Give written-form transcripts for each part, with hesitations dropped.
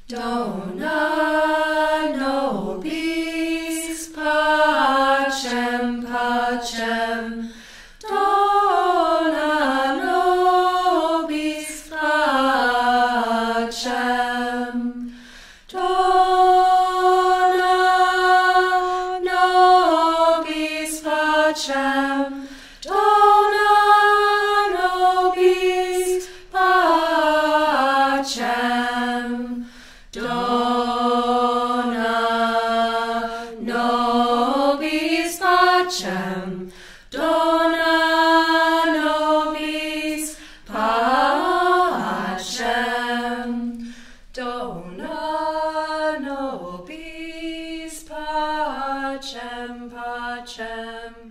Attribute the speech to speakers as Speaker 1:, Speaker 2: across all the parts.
Speaker 1: Dona nobis pacem, pacem. Dona nobis pacem. Dona nobis pacem. Dona nobis pacem. Dona nobis pacem. Dona nobis pacem. Dona nobis pacem, pacem.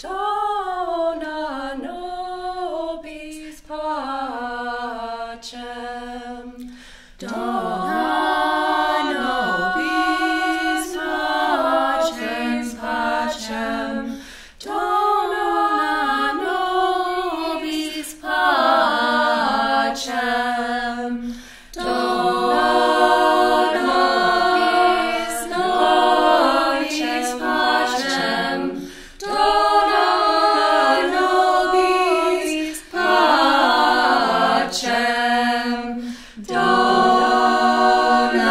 Speaker 1: Dona nobis pacem. Dona nobis pacem, pacem. Dona nobis pacem. Dona nobis pacem. Dona nobis pacem. Dona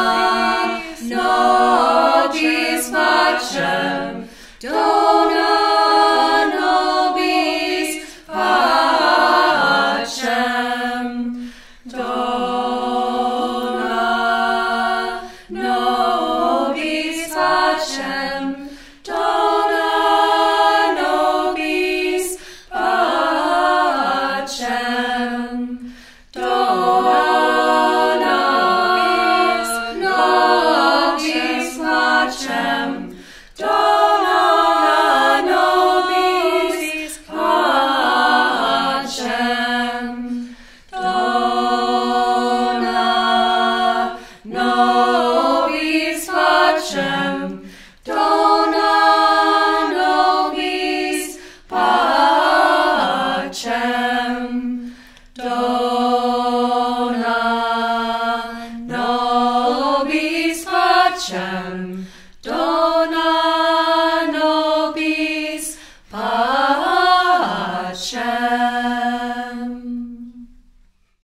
Speaker 1: nobis pacem. Dona nobis pacem. Dona nobis pacem. Dona nobis pacem. Dona nobis pacem. Dona nobis pacem. Dona nobis pacem. Dona nobis pacem. Dona nobis pacem.